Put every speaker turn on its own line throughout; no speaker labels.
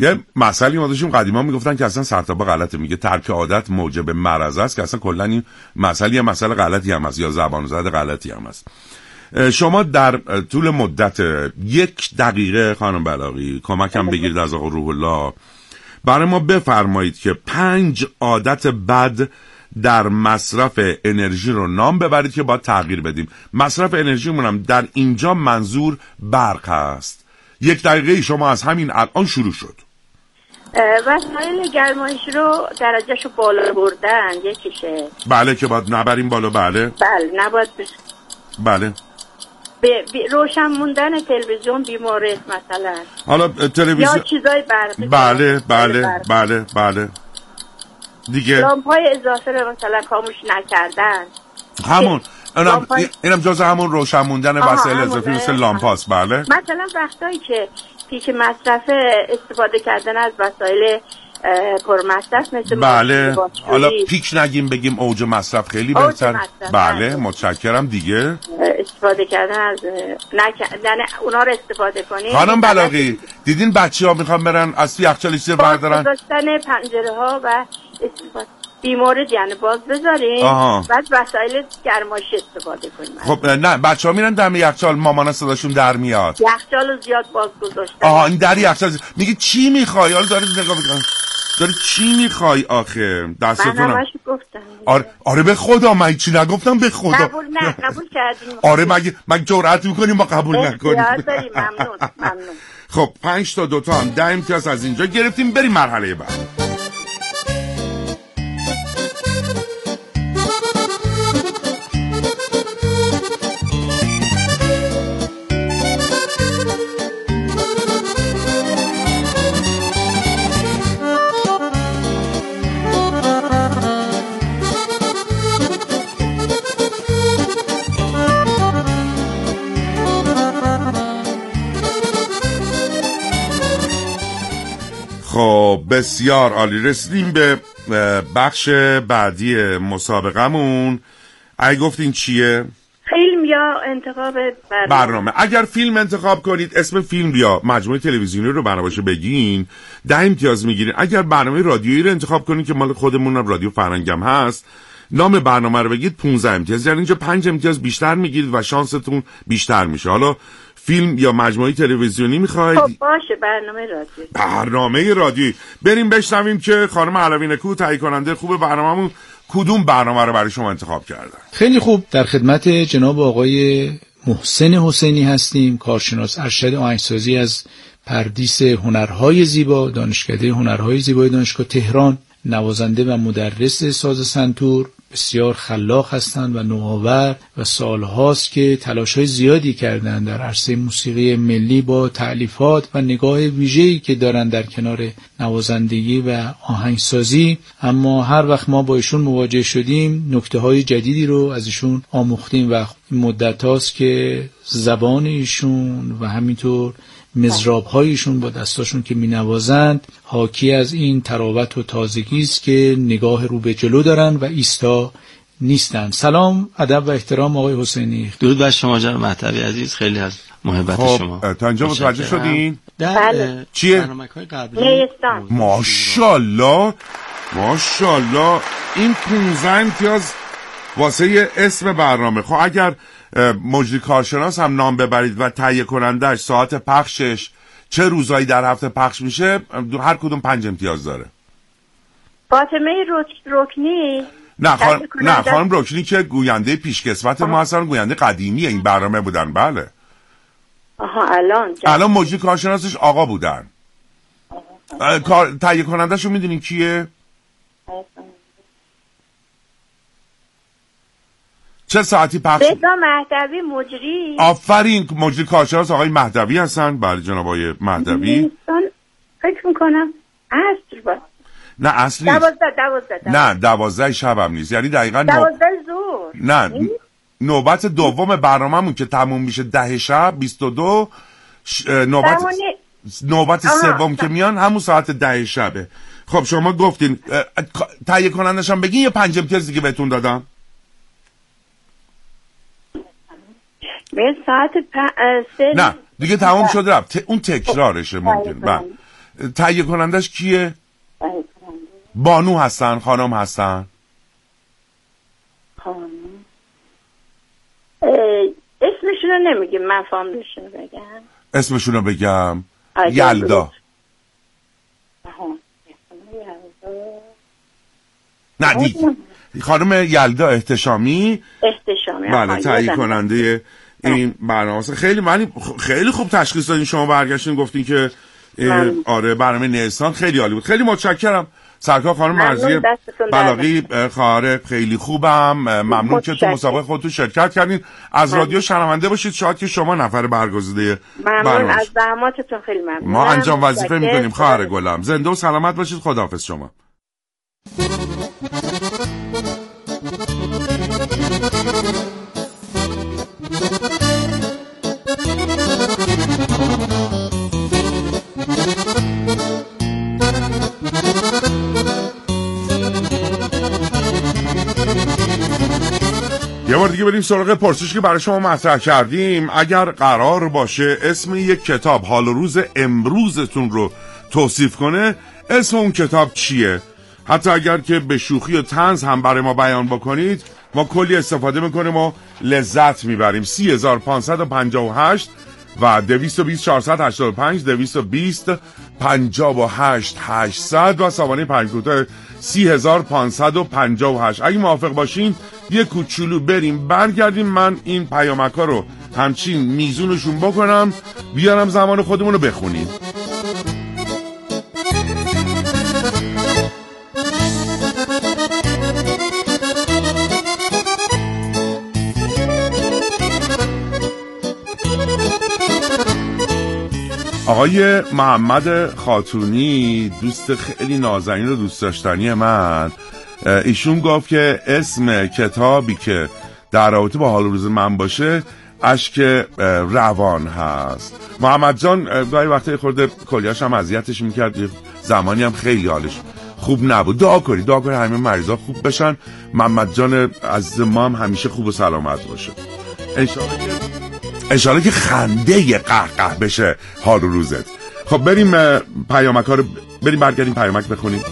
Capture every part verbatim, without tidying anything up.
یه مسئله ما داشتیم قدیما میگفتن که اصلا سرتابه غلطه، میگه ترک عادت موجب مرض است، که اصلا کلا این مسئله یه مسئله غلطی هم هست یا زبان زده غلطی هم هست. شما در طول مدت یک دقیقه خانم بلاغی کمکم بگیرید از آقا روح الله، برای ما بفرمایید که پنج عادت بد در مصرف انرژی رو نام ببرید که باید تغییر بدیم. مصرف انرژیمون هم در اینجا منظور برق هست. یک دقیقه شما از همین الان شروع شد.
وسایل گرمایش رو درجهشو بالا بردن یکیشه.
بله که باید نبریم بالا. بله
بله نباید بش...
بله
به روشن موندن تلویزیون بیمارست مثلا.
حالا تلویزیون
یا چیزای برقی.
بله بله برقی. بله بله دیگه
لامپای اضافه رو مثلا خاموش نکردن.
همون اینم اینم جزء همون روشن موندن وسایل اضافی مثل لامپاست. بله
مثلا وقتایی که پیک مصرف استفاده کردن از وسایل پرمصرف مثل
بله حالا پیک نگیم بگیم اوج مصرف خیلی بهتر. بله متشکرم. دیگه
استفاده کردن از نکردن اونا رو استفاده کنید.
خانم بلاغی دیدین بچه‌ها میخوان برن از تو یخچال چیز بردارن،
گذاشتن پنجره ها و استفاده بیمورد یعنی باز بذارین بعد وسایل گرمایش استفاده کنیم.
خب نه بچه‌ها میرن دم یخچال، مامانا صداشون در میاد.
یخچالو زیاد باز گذاشتن.
آها این در یخچال میگه چی میخوای؟ حالا داره نگاه میکنه داره چی میخوای آخه دستتون.
من همش گفتم.
آره آره به خدا من چی نگفتم به خدا.
قبول نه قبول کردیم.
آره مگه مگه جرأت میکنیم ما قبول نکنیم؟
ممنون ممنون.
خب پنج تا دوتا هم ده امتیاز از اینجا گرفتیم. بریم مرحله بعد. خب بسیار عالی، رسیدیم به بخش بعدی مسابقمون. اگه گفتین چیه؟
فیلم یا انتخاب برنامه.
برنامه. اگر فیلم انتخاب کنید اسم فیلم یا مجموعه تلویزیونی رو برنامه‌شو بگین ده امتیاز میگیرین. اگر برنامه رادیویی رو انتخاب کنید که مال خودمون رادیو فرنگم هست نام برنامه رو بگید پانزده امتیاز، یعنی اینجا پنج امتیاز بیشتر میگیرید و شانستون بیشتر میشه. حالا فیلم یا مجموعه تلویزیونی میخواید؟
خب باشه برنامه رادیویی.
برنامه رادیویی. بریم بشنویم که خانم علوی نکو تهیه کننده خوب برنامه‌مون کدوم برنامه رو برای شما انتخاب کردن.
خیلی خوب، در خدمت جناب آقای محسن حسینی هستیم، کارشناس ارشد آهنگسازی از پردیس هنرهای زیبا، دانشکده هنرهای زیبای دانشگاه تهران، نوازنده و مدرس ساز سنتور، بسیار خلاق هستند و نوآور و سالهاست که تلاش‌های زیادی کردند در عرصه موسیقی ملی با تألیفات و نگاه ویژه‌ای که دارند در کنار نوازندگی و آهنگسازی. اما هر وقت ما با ایشون مواجه شدیم نکته‌های جدیدی رو از ایشون آموختیم و مدت هاست که زبان ایشون و همینطور مزراب‌هایشون با دستاشون که می‌نوازند حاکی از این تراوت و تازگی است که نگاه رو به جلو دارن و ایستا نیستن. سلام، ادب و احترام آقای حسینی.
درود بر شما جناب مهدوی عزیز، خیلی از محبت
خب
شما.
تا اینجا متوجه شدین؟
بله.
چیه؟
برنامه‌های قبلی
ماشاءالله ماشاءالله این پانزده امتیاز واسه اسم برنامه. خب اگر مجری کارشناس هم نام ببرید و تهیه کنندش، ساعت پخشش، چه روزایی در هفته پخش میشه، هر کدوم پنج امتیاز داره.
فاطمه رکنی
نه خانم نه خانم رکنی که گوینده پیشکسوت ما هستن، گوینده قدیمی این برنامه بودن. بله
آها الان جا.
الان مجری کارشناسش آقا بودن. کار تهیه کنندهشو میدونین کیه؟ چه ساعتی پخش؟
بهدا مهدوی مجری.
آفرین، مجری کارشناس آقای مهدوی هستن. بله جناب آقای مهدوی.
فکر میکنم عصر با
نه اصلی
دوازده دوازده
نه دوازده شب هم نیست، یعنی دقیقا
دوازده ظهر.
نه نوبت دوم برنامه‌مون که تموم میشه ده شب بیست و دو ش... نوبت
دمانی...
نوبت سوم که میان همون ساعت ده شبه. خب شما گفتین تهیه کنندش هم بگین یه پنج امتیاز دیگه بهتون دادم.
به ساعت پ... سه
نه دیگه تمام شد رفت. ت... اون تکرارشه ممکن. بله تهیه کنندش کیه؟
تهیه کننده
بانو هستن، خانم هستن؟
خانم اسمشون رو نمیگیم، من فامیلشون رو بگم.
اسمشون رو بگم. یلدا. نه دیگه خانم یلدا احتشامی.
احتشامی
بله، تهیه کننده این برنامه. خیلی من خیلی خوب تشخیص دادین، شما برگشتین گفتین که آره برنامه نیستان خیلی عالی بود. خیلی متشکرم سرکار خانم مرضیه بلاغی خاره، خیلی خوبم. ممنون که تو مسابقه خودتون شرکت کردین. از رادیو شنونده باشید، شاید که شما نفر برگزیده.
ممنون از زحماتتون، خیلی ممنون.
ما انجام وظیفه میکنیم خواهر گلم. زنده و سلامت باشید. خداحافظ شما. یه بار دیگه بریم سراغ پرسشی که برای شما مطرح کردیم. اگر قرار باشه اسم یک کتاب حال و روز امروزتون رو توصیف کنه، اسم اون کتاب چیه؟ حتی اگر که به شوخی و طنز هم برای ما بیان بکنید، ما کلی استفاده میکنیم و لذت میبریم. سی هزار پانصد و پنجاه و هشت و دویست و بیست چهارصد و هشتاد و پنج، دویست و بیست پنجاه و هشت هشتصد و سوانه پنج کوتاه سی هزار پانصد و پنجاه و هشت. اگه موافق باشین یه کوچولو بریم برگردیم، من این پیامک ها رو همچین میزونشون بکنم بیارم زمان خودمون رو بخونیم. آقای محمد خاتونی، دوست خیلی نازنین و دوست داشتنی من، ایشون گفت که اسم کتابی که در رابطه با حال روز من باشه اشک روان هست. محمد جان گاهی وقتا خورده کلیاش هم اذیتش میکرد، زمانی هم خیلی حالش خوب نبود. دعا کنید دعا کنید همه مریضا خوب بشن. محمد جان از ما هم همیشه خوب و سلامت باشه. انشالله که انشالله که خنده قهقه بشه حال و روزت. خب بریم پیامک ها رو بریم برگردیم پیامک بخونیم.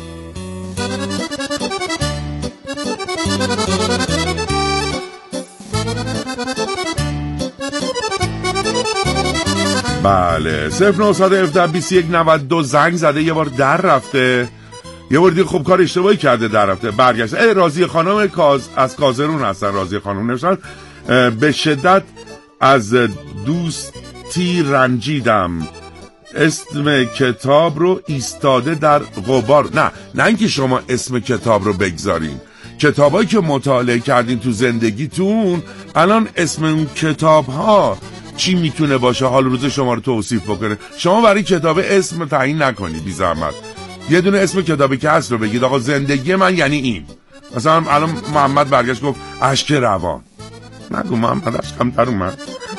بله، صفر نهصد و هفده بیست و یک نود و دو زنگ زده، یه بار در رفته، یه بار دیگه خب کار اشتباهی کرده در رفته، برگشت. ای راضیه خانم کاز از کازرون هستن. راضیه خانم نوشتن به شدت از دوستی رنجیدم، اسم کتاب رو ایستاده در غبار. نه نه اینکه شما اسم کتاب رو بگذارین، کتابایی که مطالعه کردین تو زندگیتون الان اسم اون کتاب ها چی میتونه باشه حال روز شما رو توصیف بکنه. شما برای کتاب اسم تعیین نکنید بی زحمت، یه دونه اسم کتابی که هست رو بگید. آقا زندگی من یعنی این. مثلا الان محمد برگشت گفت اشک روان. نگو محمد اشکم در اومد.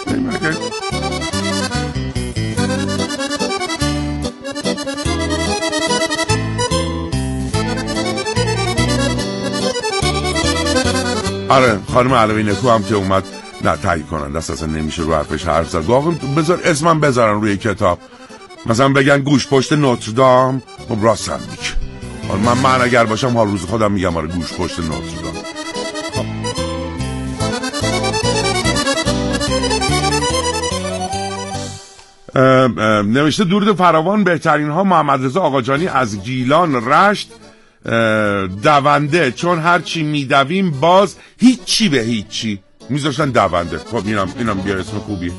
آره خانم علوی نکو هم که اومد نه تایید کنن دست اصلا نمیشه رو حرفش حرف زد. آقا بذار اسمم بذارن روی کتاب، مثلا بگن گوش پشت نوتردام. خب راستم میگه. من من اگر باشم حال روز خودم میگم آره گوش پشت نوتردام. نوشته درود فراوان بهترین ها محمد رضا آقاجانی از گیلان رشت دونده، چون هرچی میدویم باز هیچی به هیچی میذاشتن دونده. خب اینم اینم بیا اسم خوبیه.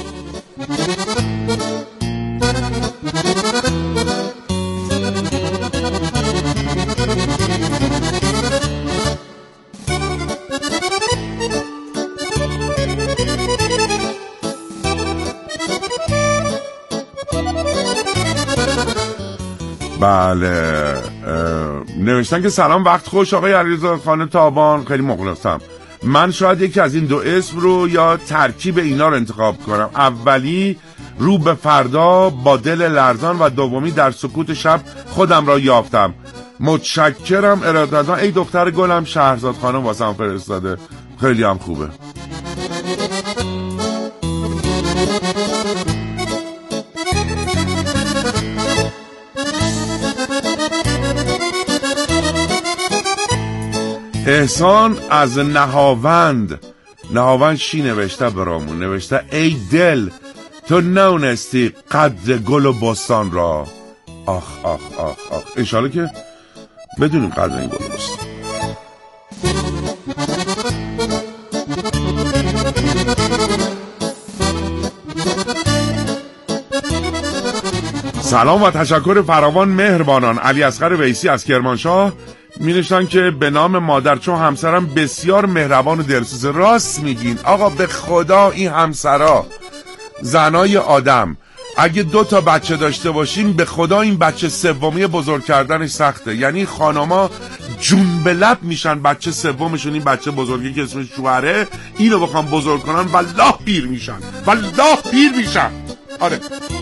بله نوشتن که سلام وقت خوش آقای علیرضا خان تابان، خیلی مخلصم. من شاید یکی از این دو اسم رو یا ترکیب اینا رو انتخاب کنم. اولی رو به فردا با دل لرزان و دومی در سکوت شب خودم را یافتم. متشکرم ارادتمندم. ای دختر گلم شهرزاد خانم واسم فرستاده، خیلی هم خوبه. احسان از نهاوند، نهاوند چی نوشته برامون؟ نوشته ای دل تو نونستی قدر گل و بستان را. آخ آخ آخ آخ، انشالله که بدونیم قدر این گل و بستان. سلام و تشکر فراوان مهربانان. علی اصغر ویسی از کرمانشاه می نوشتن که به نام مادر، چون همسرم بسیار مهربان و دلسوز. راست میگین آقا، به خدا این همسرا زنای آدم اگه دو تا بچه داشته باشین، به خدا این بچه سومی بزرگ کردنش سخته. یعنی خانما جون به لب میشن بچه سومشون، این بچه بزرگی که اسمش شوهره، اینو بخوام بزرگ کنن والله پیر میشن، والله پیر میشن. آره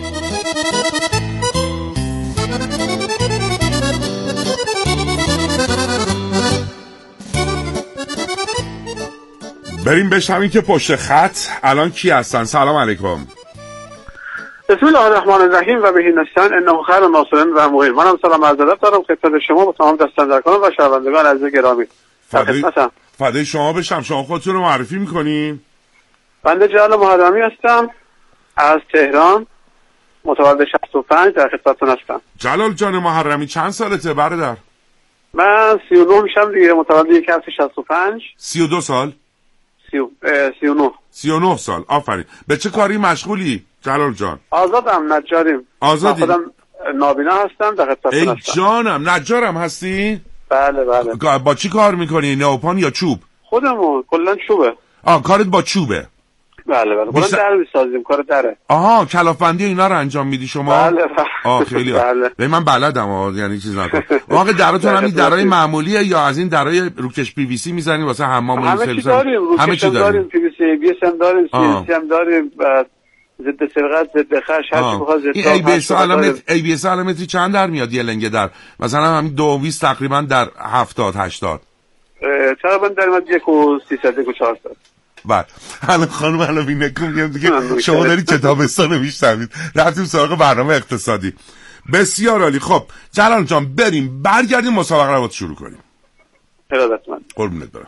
بریم بشنویم که پشت خط الان کی هستن. سلام علیکم.
بسم الله الرحمن الرحیم و بهی نستعین انه خیر الناصرین و المعین. منم سلام عرض ادب دارم خدمت شما با تمام دستاندرکان و شنوندگان عزیز گرامی.
فدای شما بشم. شما خودتون رو معرفی میکنین؟
بنده جلال محرمی هستم از تهران، متولد شصت و پنج، در خدمتتون هستم.
جلال جان محرمی چند سالته برادر؟
من سی و نه میشم دیگه، متولد یک هفته شصت و پنج.
سی و دو سال؟
سی و نه.
سی و نه سال. آفرین. به چه کاری مشغولی جلال جان؟
آزادم، نجاریم.
آزادی؟
خودم نابینا هستم، در خدمتتون هستم.
ای جانم، نجارم هستی؟
بله بله.
با چی کار میکنی؟ نوپان یا چوب؟
خودمون کلا چوبه.
آه کارت با چوبه؟
بله بله. کلا در میسازیم، کار دره.
آها، کلافبندی اینا رو انجام میدی شما؟
بله بله.
آه خیلی بله. به من بلدم آه، یعنی چیز نکن. واقعا دراتون همین درای معمولیه یا از این درای روکش پی وی سی میزنی واسه حمام و این
همه چی داریم. همه چی داریم. پی وی سی، بی اس هم داریم، سی اس هم داریم، ضد سرقت، ضد خش، هر چی بخواد ضد.
این ای بی اس علامت ای بی اس علامتی چند در میاد یه لنگه در؟ مثلا همین دو بیست تقریبا در هفتاد هشتاد.
تقریبا در میاد یک و سیصد یک و چهارصد.
بعد الان خانم الان بینکم میگم دیگه شما داری کتابستان میشنوید، رفتیم سراغ برنامه اقتصادی. بسیار عالی. خب جلال جان بریم برگردیم مسابقه رو شروع کنیم.
ارادتمند.
قربونت برم.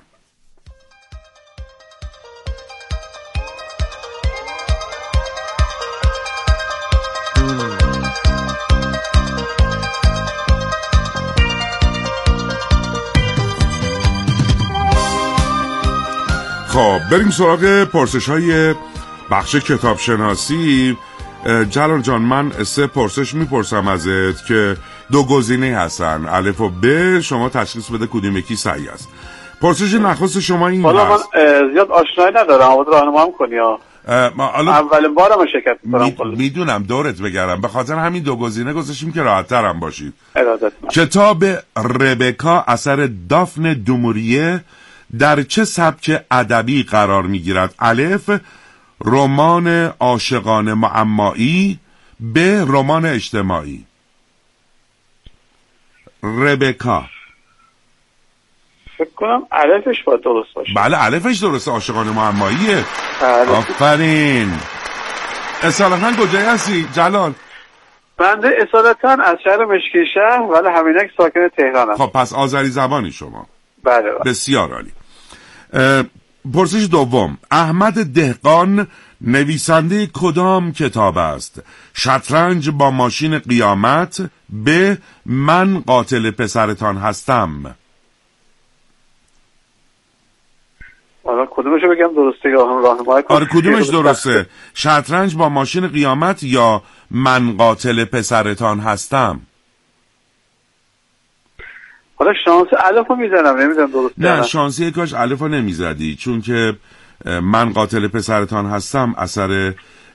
خب بریم سراغ پرسش های بخش کتاب شناسی. جلال جان من سه پرسش میپرسم ازت که دو گزینه هستن، الف و ب، شما تشخیص بده کدوم یکی صحیح است. پرسش نخست شما این
حالا من زیاد آشنایی ندارم، اما راهنمایی کنی ها. اولین بارم شرکت می‌کنم.
می میدونم دورت بگردم، به خاطر همین دو گزینه گذاشتیم که راحت ترم باشید.
ارادتمند.
کتاب ربکا اثر دافن دوموریه در چه سبک ادبی قرار میگیرد؟ الف رمان عاشقانه معمایی، ب رمان اجتماعی. ربکا
فکر کنم الفش باید درست باشه.
بله الفش درسته، عاشقانه معماییه.
بله.
آفرین. اصالتا کجایی هستی جلال؟
بنده اصالتا از شهر مشکی شهر ولی همینک ساکن تهرانم.
خب پس آذری زبانی شما؟
بله بله.
بسیار عالی. پرسش دوم، احمد دهقان نویسنده کدام کتاب است؟ شطرنج با ماشین قیامت، به من قاتل پسرتان هستم.
حالا کدومشو بگم درسته یا هم راهنمایی کنم؟
آره کدومش درسته؟ شطرنج با ماشین قیامت یا من قاتل پسرتان هستم؟
حالا شانس الف رو میزنم، نمیدونم درسته.
نه شانسی کاش الف رو نمیزدی، چون که من قاتل پسرتان هستم اثر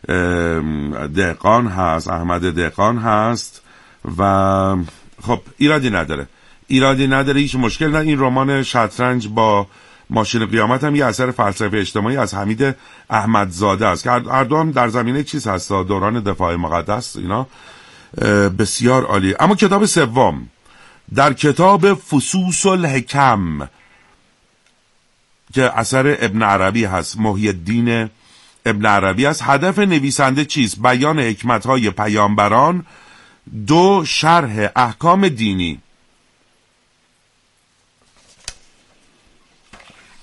دهقان هست، احمد دهقان هست و خب ایرادی نداره، ایرادی نداره، هیچ مشکل نه. این رمان شطرنج با ماشین قیامت هم یه اثر فلسفه اجتماعی از حمید احمدزاده است که هر دو هم در زمینه چیز هست، دوران دفاع مقدس اینا. بسیار عالی. اما کتاب سوم، در کتاب فصوص الحکم که اثر ابن عربی هست، محی الدین ابن عربی است، هدف نویسنده چیست؟ بیان حکمت‌های پیامبران، دو شرح احکام دینی.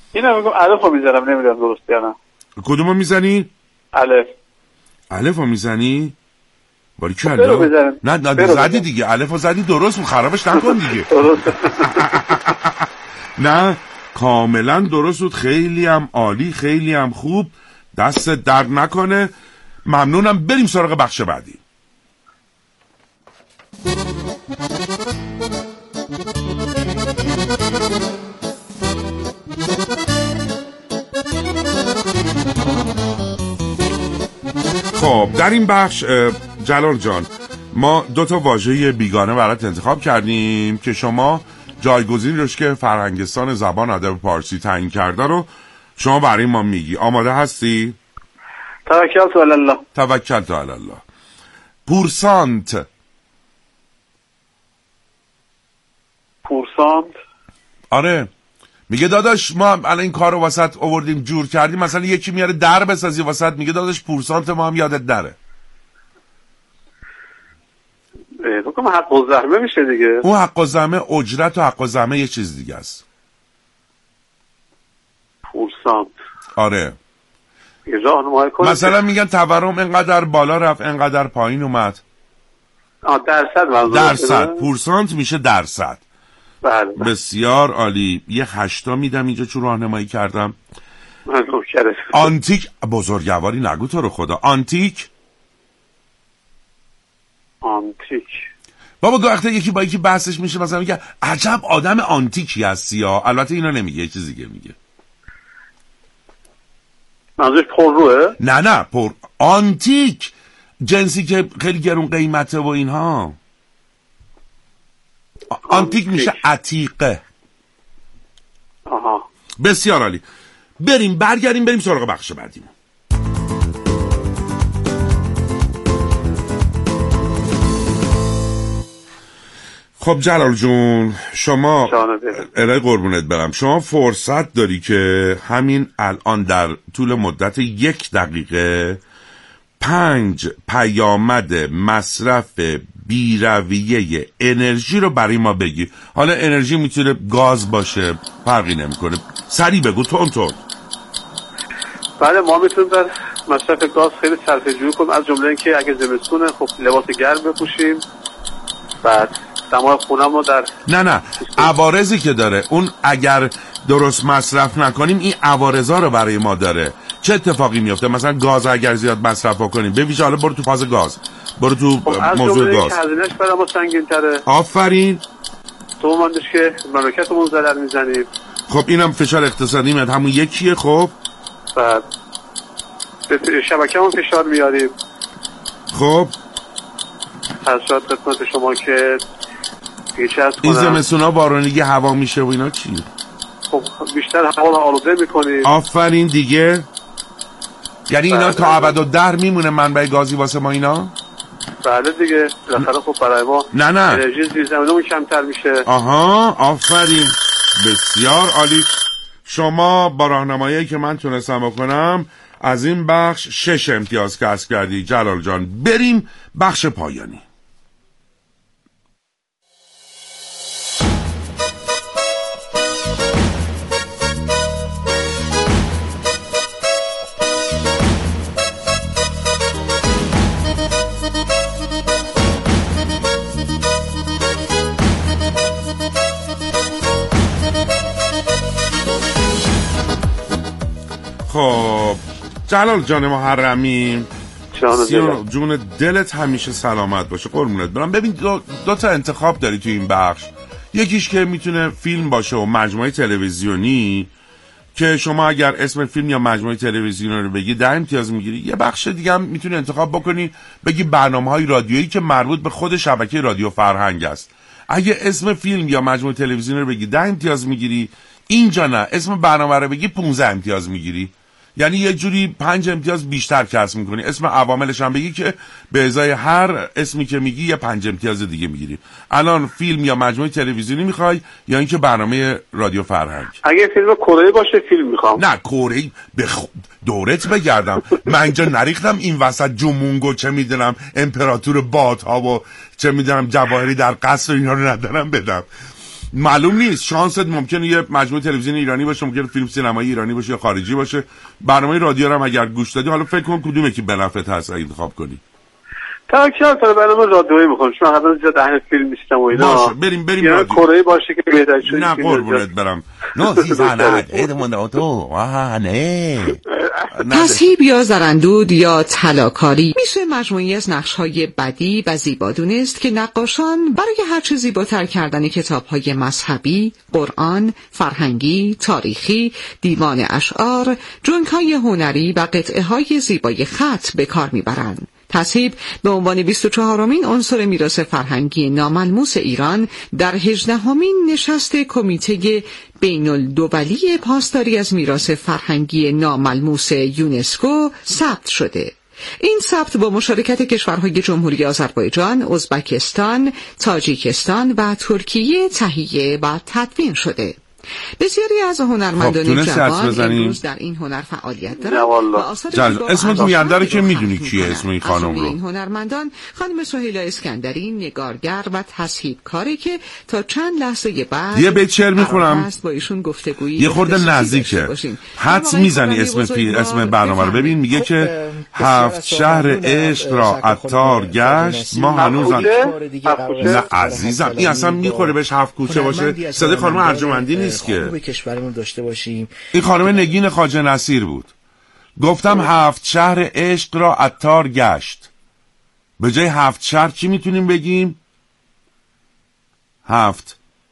اینا میگم الف رو میزنم، نمیدونم درست یا نه.
کدومو میزنی؟
الف.
الف رو میزنی؟ باری کلا نه نه زدی دیگه، الف رو زدی درست بود، خرابش نکن دیگه.
درست.
نه کاملا درست بود، خیلی هم عالی، خیلی هم خوب، دست درد نکنه. ممنونم. بریم سراغ بخش بعدی. خب در این بخش جلال جان ما دو تا واژه بیگانه برات انتخاب کردیم که شما جایگزینی روش که فرهنگستان زبان ادب پارسی تعیین کرده رو شما برای ما میگی. آماده هستی؟
توکلت علی الله.
توکلت علی الله. پورسانت.
پورسانت.
آره میگه داداش ما الان این کار رو واسط آوردیم جور کردیم، مثلا یکی میاره در بسازی واسط، میگه داداش پورسانت ما هم یادت داره.
بکنم حق و زحمه میشه دیگه.
اون حق و زحمه اجرت و حق و زحمه یه چیز دیگه است.
پورسانت.
آره
راهنمایی کنه.
مثلا میگن تورم انقدر بالا رفت انقدر پایین اومد.
آه درصد منظور.
درصد. پورسانت میشه درصد.
بله.
بسیار عالی. یه هشتا میدم اینجا چون راهنمایی کردم.
من خوب کرده.
آنتیک. بزرگواری نگو تو رو خدا. آنتیک.
آنتیک.
بابا وقتی یکی با یکی بحثش میشه مثلا میگه عجب آدم آنتیکی هستی ها، البته اینا نمیگه، یه چیز دیگه میگه.
منظورش پر روه؟
نه نه پر آنتیک، جنسی که خیلی گرون قیمته و اینها. آنتیک, آنتیک میشه عتیقه.
آها
بسیار عالی. بریم برگردیم بریم سراغ بخش بعدیم. خب جلال جون شما الهی قربونت برم، شما فرصت داری که همین الان در طول مدت یک دقیقه پنج پیامد مصرف بی‌رویه انرژی رو برای ما بگی. حالا انرژی میتونه گاز باشه، فرقی نمیکنه، سریع بگو، تون تون.
بله ما میتونیم در مصرف گاز خیلی صرفه جویی کنیم، از جمله اینکه اگه زمستونه خب لباس گرم بپوشیم، بعد دمای خونم رو در
نه نه عوارضی که داره اون اگر درست مصرف نکنیم این عوارضا رو برای ما داره. چه اتفاقی میفته؟ مثلا گاز اگر زیاد مصرف کنیم، ببین حالا برو تو فاز گاز، برو تو
خب
موضوع گاز.
از هزینه‌اش برای ما سنگین تره.
آفرین.
تو مندش که مملکتمون ضرر میزنیم.
خب اینم فشار اقتصادی میاد، همون یکیه. خب
بعد به شبکه‌مون فشار میاریم.
خب
از شاید خدمت شما که
این زمستونا بارونگی هوا میشه و اینا چی؟
خب بیشتر هوا رو آلوده میکنیم.
آفرین دیگه. یعنی اینا تا ابدالدهر میمونه منبع گازی واسه ما اینا؟
بله دیگه. بالاخره خب برای ما
نه نه
انرژی زیرزمینیمون کمتر میشه.
آها آفرین بسیار عالی. شما با راهنمایی که من تونستم بکنم از این بخش شش امتیاز کسب کردی جلال جان. بریم بخش پایانی. خب جلال جان محرمی، جون دلت همیشه سلامت باشه قربونت برم. ببین دو, دو تا انتخاب داری تو این بخش. یکیش که میتونه فیلم باشه و مجموعه تلویزیونی که شما اگر اسم فیلم یا مجموعه تلویزیونی رو بگی ده امتیاز میگیری. یه بخش دیگه هم میتونی انتخاب بکنی بگی برنامه‌های رادیویی که مربوط به خود شبکه رادیو فرهنگ است. اگه اسم فیلم یا مجموعه تلویزیونی رو بگی ده امتیاز میگیری. اینجا نه، اسم برنامه رو بگی پانزده امتیاز میگیری. یعنی یه جوری پنج امتیاز بیشتر کسب میکنی. اسم عواملش هم بگی که به ازای هر اسمی که میگی یه پنج امتیاز دیگه میگیری. الان فیلم یا مجموعه تلویزیونی میخوای یا اینکه برنامه رادیو فرهنگ؟
اگه فیلم کره باشه فیلم میخوام.
نه کره بخ... دورت بگردم من اینجا نریختم این وسط جمونگو چه میدونم امپراتور بادها و چه میدونم جواهری در قصر اینا رو ندارم بدم. معلوم نیست، شانست ممکنه یه مجموعه تلویزیون ایرانی باشه، ممکنه فیلم سینمایی ایرانی باشه یا خارجی باشه. برنامه رادیو رو هم اگر گوش دادی حالا فکر کن کدومه که به نفعت هست انتخاب کنی.
تا که تا برنامه رادیویی میخوام، چون قبلا زیاد اهل فیلم نیستم و اینا.
باشه بریم بریم رادیو.
کره باشه که بهتر شه.
نه قربونت برم. نه زیزانه ادمون تو آها نه.
تصهیب یا زرندود یا طلاکاری میشه مجموعی از نقش‌های بدی و زیبادون است که نقاشان برای هر چه زیباتر کردن کتاب‌های مذهبی، قرآن، فرهنگی، تاریخی، دیوان اشعار، جنگ‌های هنری و قطعه‌های زیبای خط به کار میبرند. تصهیب به عنوان بیست و چهارمین عنصر میراث فرهنگی ناملموس ایران در هجدهمین نشست کمیته بین الدولی پاسداری از میراث فرهنگی ناملموس یونسکو ثبت شده. این ثبت با مشارکت کشورهای جمهوری آذربایجان، ازبکستان، تاجیکستان و ترکیه تهیه و تدوین شده. بسیاری از هنرمندان جوان امروز در این هنر فعالیت دارند.
اسم گوینده رو که میدونی کیه اسم این خانم رو؟
این هنرمندان خانم سهیلا اسکندری، نگارگر و تصحیح‌کاری که تا چند لحظه بعد
یه بیت شعر میخونم
با ایشون گفتگویی
یه خورده نزدیکه. حدس میزنی اسم پی اسم برنامه رو ببین. میگه که هفت شهر عشق را عطار گشت ما هنوز نه عزیزم این اصلا میخوره بهش هفت کوچه باشه. صدای خانم ارجمندی نیست که
به کشورمون داشته باشیم.
این خانم نگین خواجه نصیر بود. گفتم هفت شهر عشق را عطار گشت. به جای هفت شهر چی میتونیم بگیم؟ هفت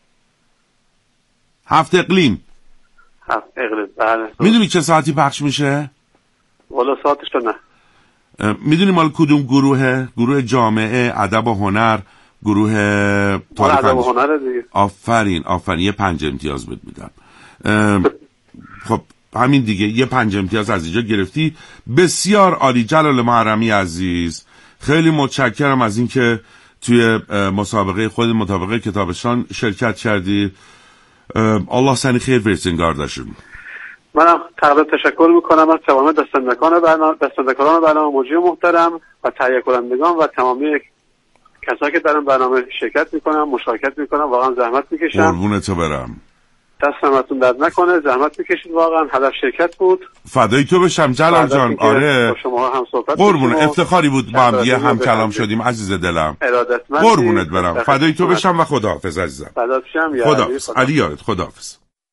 هفت اقلیم.
هفت اقلیم بله.
میدونی چه ساعتی پخش میشه؟
والا ساعتش رو نه.
میدونی مال کدوم گروهه؟ گروه جامعه ادب و هنر، گروه
تاریخ ادب و هنر دیگه.
آفرین آفرین یه پنج امتیاز بهت میدم. خب همین دیگه یه پنج امتیاز از اینجا گرفتی. بسیار عالی جلال محرمی عزیز، خیلی متشکرم از اینکه توی مسابقه خود مطابق کتابشان شرکت کردی. الله سنی خیر فرستین گارداشون.
منم تقدیم تشکر میکنم از تمام دستندگان برنامه دستندگان برنامه مجری محترم و تهیه کنندگان و تمامی کسایی که در این برنامه شرکت میکنن مشارکت میکنن. واقعا زحمت میکشن.
قربونت برم.
دستمتون درد نکنه. زحمت میکشید. واقعا هدف شرکت بود.
فدای تو بشم جلال جان. آره
شما هم صحبت
قربون افتخاری بود با هم دیگه هم کلام شدیم عزیز دلم. قربونت برم. فدای تو بشم و خداحافظ عزیزم.
فدات بشم.
خداحافظ علی یارت. خداحافظ.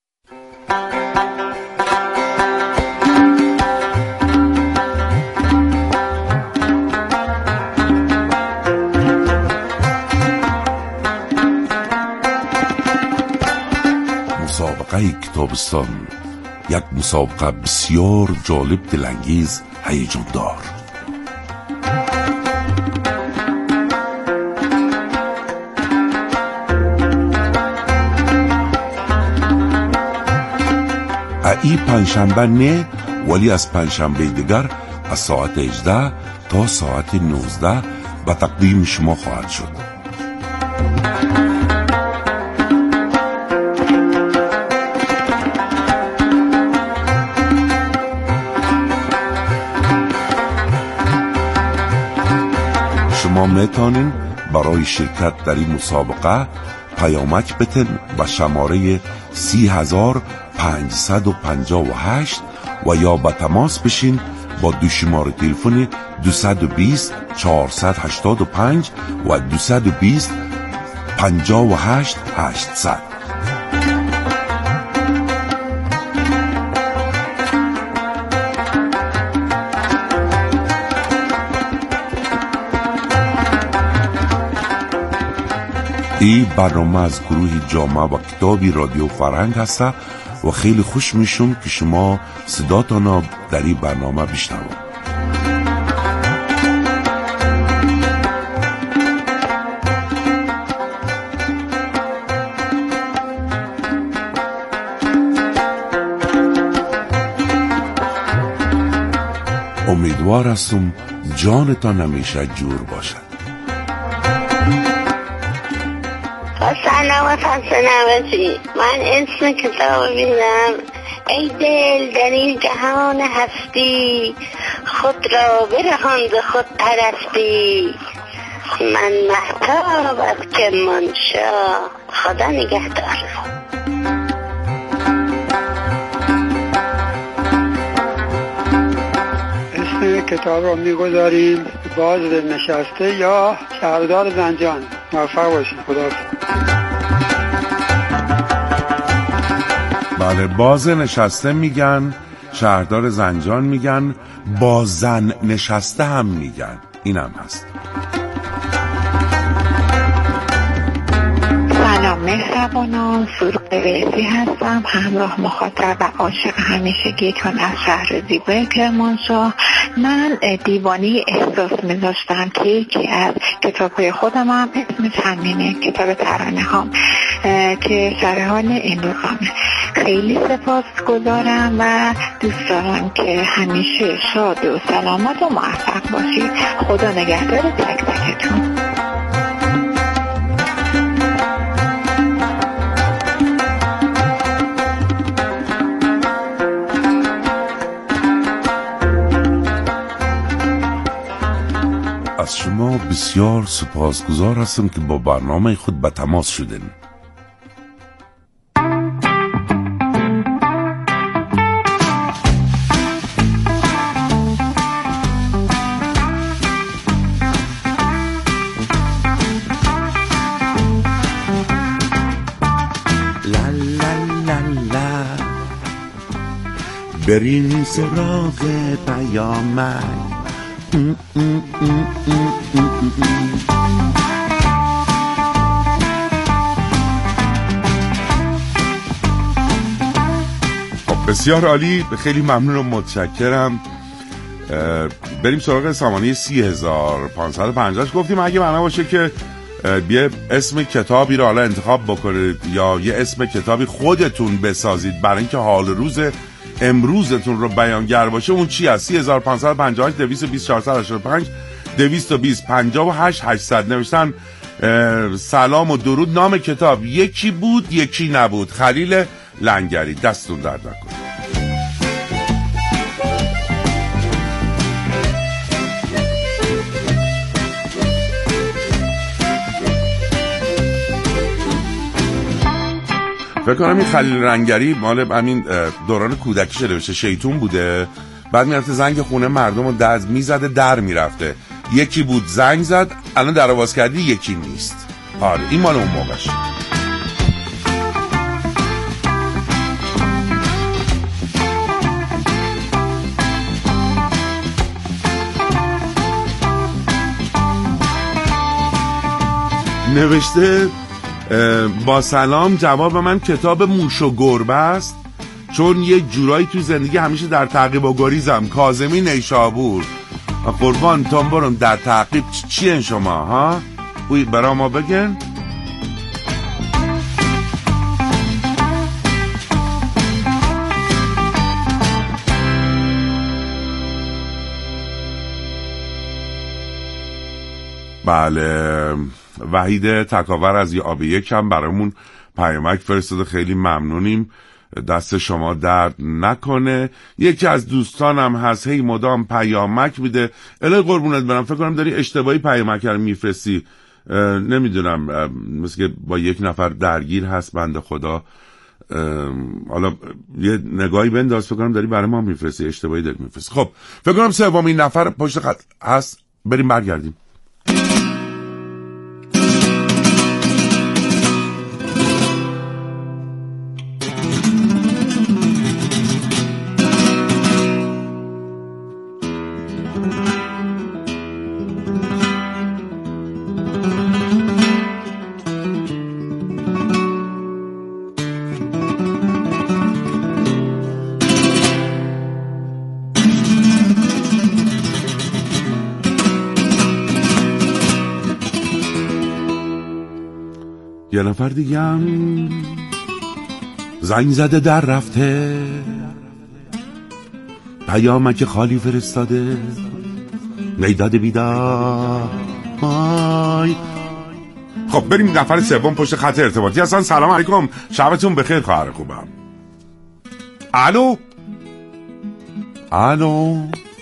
مسابقه کتابستان، یک مسابقه بسیار جالب، دلانگیز، هیجان دار. ای پنجشنبه نه، ولی از پنجشنبه دیگر از ساعت هجده تا ساعت نوزده به تقدیم شما خواهد شد. شما میتونین برای شرکت در این مسابقه پیامک بتن به شماره سی هزار پنجصد و پنجاه و هشت و یا به تماس بشین با دو شماره تلفن دویست و بیست چهارصد و هشتاد و پنج و دویست و بیست پنجاه و هشت هشتصد. این برنامه از گروه جامعه و کتابی رادیو فرهنگ هسته و خیلی خوش میشم که شما صداتان در این برنامه بشنوید. امیدوار هستم جانتان همیشه جور باشد.
سلام و خسته نباشی. من اسم کتاب بیدم ای دل در این جهان هستی، خود را برهان ز خود پرستی. من مهتاب از کرمانشاه خدا نگهدار.
اسم کتاب رو میگذاریم باز نشسته یا شهردار زنجان. موفق باشید. خدا.
بله، باز نشسته میگن، شهردار زنجان میگن، بازن نشسته هم میگن. اینم هست.
سلام مهربانان، فروغ ویسی هستم، همراه مخاطب و عاشق همیشگیتون از شهر زیبای کرمانشاه. من دیوانی احساس می‌داشتم که یکی از کتاب‌های خودم هم اسمش همینه، کتاب ترانه هام که شرحال این روزانه. خیلی سپاسگزارم و دوست دارم که همیشه شاد و سلامت و موفق باشید. خدا نگهدار تک تکتون.
از شما بسیار سپاسگزار هستم که با برنامه خود به تماس شدین. لا لا لا لا بریم سراغ پیامک. خب بسیار عالی، خیلی ممنون و متشکرم. بریم سراغ سامانه سی هزار پانصد و پنجاه. گفتیم اگه معنا باشه که یه اسم کتابی رو حالا انتخاب بکنید یا یه اسم کتابی خودتون بسازید برای اینکه حال روز امروزتون رو بیانگر باشه، اون چی هست؟ سی هزار پانصد و پنجاه و هشت دویست و بیست چهارصد و هشتاد و پنج دویست و بیست پنجاه و هشت هشتصد. نوشتن سلام و درود، نام کتاب یکی بود یکی نبود، خلیل لنگری. دستون درد نکنه. فکر کنم این خلیل لنگری مال همین دوران کودکیش نوشته، شیطون بوده، بعد میرفته زنگ خونه مردم رو در میزده، در میرفته، یکی بود زنگ زد، الان در آواز کردی یکی نیست. آره این مال اون موقعش. نوشته با سلام، جواب من کتاب موش و گربه است، چون یه جورایی تو زندگی همیشه در تعقیب و گریزم. کاظمی نیشابور. قربان تون برم در تعقیب چیه شما ها؟ اوی برا ما بگن. بله، وحید تکاور از یه آب یکم برامون پیامک فرستاده، خیلی ممنونیم، دست شما درد نکنه. یکی از دوستانم هست هی مدام پیامک میده، الهی قربونت برم، فکر کنم داری اشتباهی پیامک رو میفرستی، نمیدونم، مثل که با یک نفر درگیر هست بنده خدا. حالا یه نگاهی بنداز، فکر کنم داری برای ما میفرستی، اشتباهی داری میفرستی. خب فکر کنم سومین نفر پشت خط هست، بریم برگردیم. یه نفر دیگه هم زنگ زده در رفته، پیامک خالی فرستاده، نیداده بیدار مای. خب بریم نفر سوم پشت خط ارتباطی هستن. سلام علیکم، شبتون بخیر خواهر خوبم. الو الو